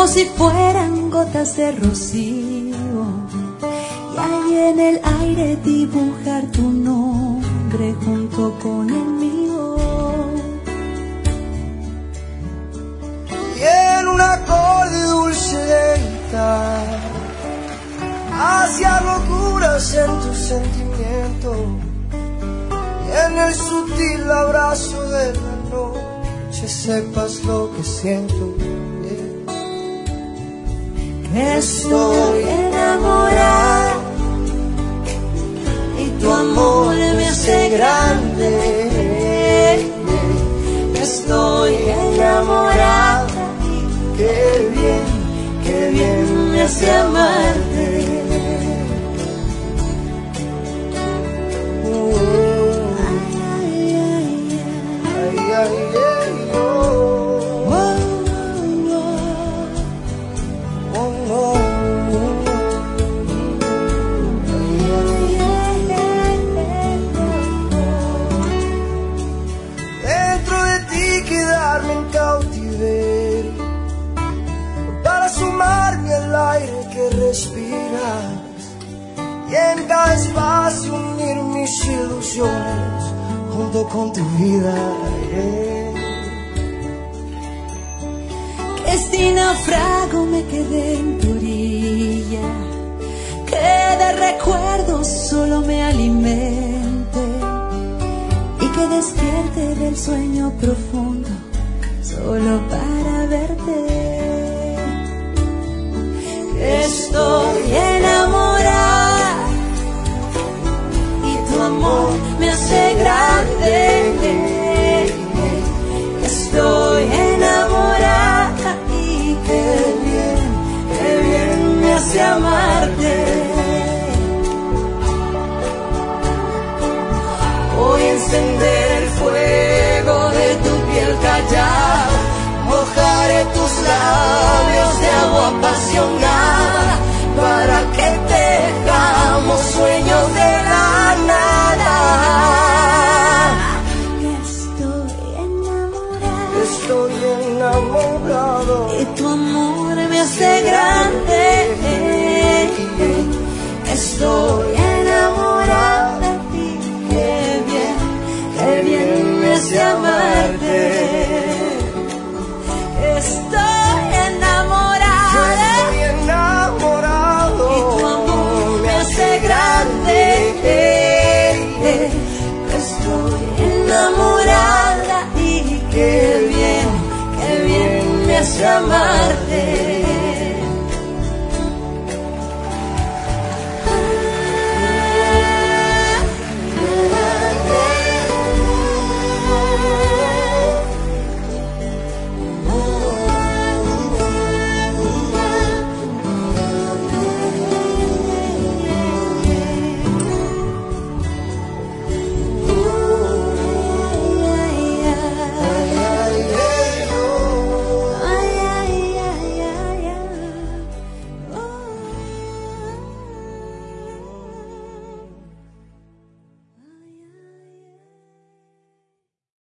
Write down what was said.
como si fueran gotas de rocío, y ahí en el aire dibujar tu nombre junto con el mío. Y en un acorde dulce de guitarra, hacia locuras en tu sentimiento, y en el sutil abrazo de la noche sepas lo que siento. Que estoy enamorada y tu amor me hace grande. Que estoy enamorada y qué bien me hace amarte. Dentro de ti quedarme en cautiverio, para sumarme al aire que respiras, y en cada espacio unir mis ilusiones junto con tu vida. Que si naufrago me quedé en tu orilla, que de recuerdos solo me alimente, y que despierte del sueño profundo solo para verte. Que estoy enamorada y tu amor me hace grande. Estoy enamorada y qué bien me hace amarte. Voy a encender el fuego de tu piel callada, mojaré tus labios de agua apasionada, para que tejamos sueños de la nada. Estoy enamorado y tu amor me hace grande. Estoy enamorada y qué bien me hace amarte. Estoy enamorada y tu amor me hace grande. Estoy enamorada y qué bien me hace amarte.